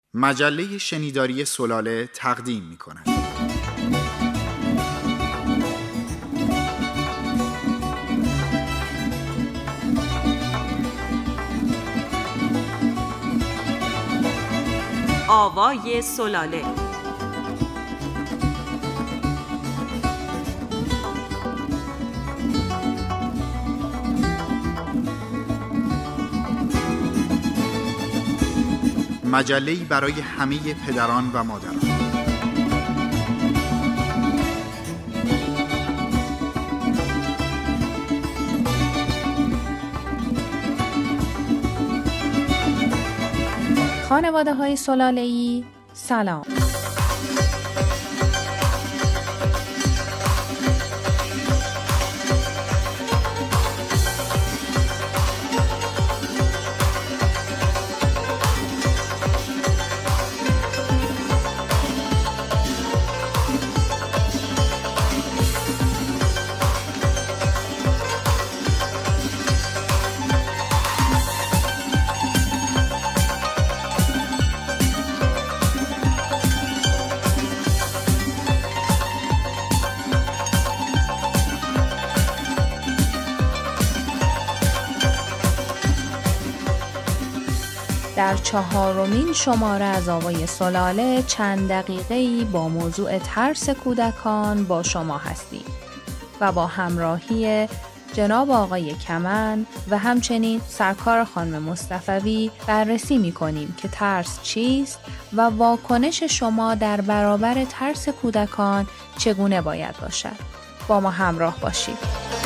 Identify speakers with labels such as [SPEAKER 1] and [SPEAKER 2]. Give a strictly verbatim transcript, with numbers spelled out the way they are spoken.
[SPEAKER 1] مجله شنیداری سلاله تقدیم می کند.
[SPEAKER 2] آوای سلاله.
[SPEAKER 1] مجله‌ای برای همه پدران و مادران.
[SPEAKER 3] خانواده های سلاله‌ای سلام. در چهارمین شماره از آوای سلاله چند دقیقه‌ای با موضوع ترس کودکان با شما هستیم و با همراهی جناب آقای کمن و همچنین سرکار خانم مصطفوی بررسی می‌کنیم که ترس چیست و واکنش شما در برابر ترس کودکان چگونه باید باشد. با ما همراه باشید.